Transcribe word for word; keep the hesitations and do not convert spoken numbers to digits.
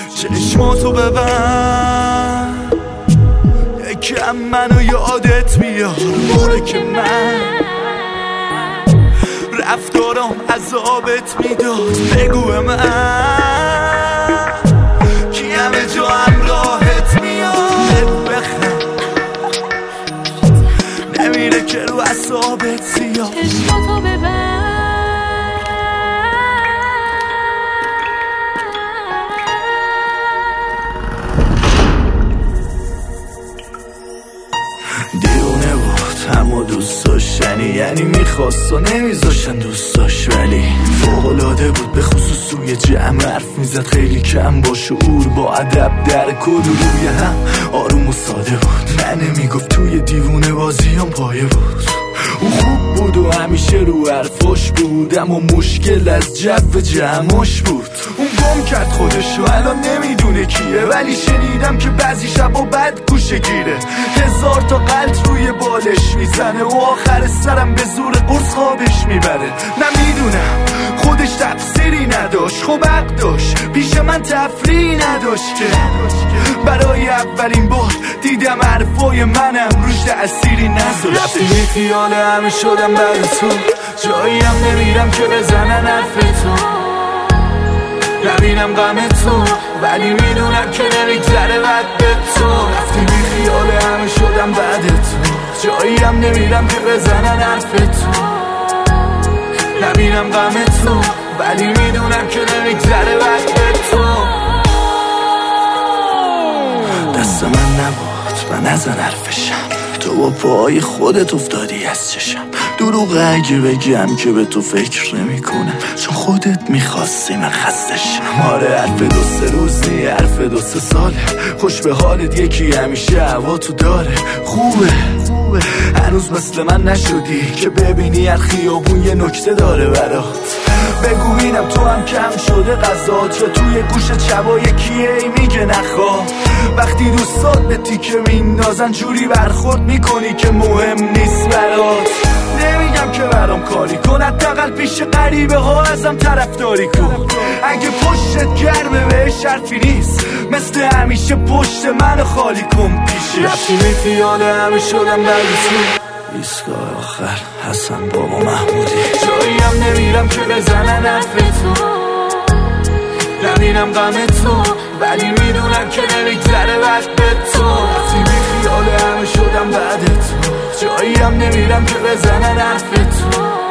چشماتو ببند یکم منو یادت بیار. موقع که من رفتارم عذابت میداد بگو به من کی همه جا همراهت میاد. بخند نمیره که رو اعصابت زیاد. چشماتو ببند دیونه بود اما دوست داشتنی، یعنی میخواست و نمیذاشتن دوست داشت، ولی فوق‌العاده بود به خصوص سوی جمع. حرف میزد خیلی کم با شعور با ادب در کل روی هم آروم و ساده بود. من نمیگفت توی دیوونه بازیام پایه بود. او خوب بود و همیشه رو حرفاش بود، اما مشکل از جو جمعش بود. اون گم کرد خودشو الان نمیدونه کیه، ولی شنیدم که بعضی شبا بد گوشه گیره. هزار تا قلط روی بالش میزنه و آخر سرم به زور قرص خوابش میبره. نمیدونم خودش تقصیری نداشت، خب حق داشت، پیش من تفریحی نداشت که برای اولین بار دیدم حرفای منم روش تأثیری نذاشت. رفتی بی خیال همه شدم بعد تو، جایی هم نمیرم که بزنن حرف تو، نبینم غم تو، ولی میدونم که نمیگذره بعد به تو. رفتی بی خیال همه شدم بعد تو، جایی هم نمیرم که بزنن حرف تو، نبینم غم تو، ولی میدونم که نمیگذره بعد به تو. دست من نبود و نزن حرفشم، تو با پاهای خودت افتادی از چشم. دروغ اگه بگم که به تو فکر نمی کنم، چون خودت میخواستی من خستشم. آره حرف دو سه روز نی، حرف دو سه ساله، خوش به حالت یکی همیشه هوا تو داره. خوبه هنوز مثل من نشدی که ببینی هر خیابون یه نکته داره برات. بگو بینم تو هم کم شده غذات، یا توی گوشت شبا یکیه ای میگه نخواه. وقتی دوستات به تیکه میندازن جوری برخورد میکنی که مهم نیست برات. نمیگم که برام کاری کن، حداقل پیش غریبه ها ازم طرفداری کن. اگه پشتت گرمه بهش حرفی نیست، مثل همیشه پشت منو خالی کن پیشه. رفتی بی خیال همه شدم بعد تو، ایستگاه آخر حسن بابا محمودی، جایی هم نمیرم که بزنن حرف تو، نبینم غم تو، ولی میدونم که نمیگذره بعد به تو. رفتی بی خیال همه شدم بعد تو، جایی هم نمیرم که بزنن حرف تو،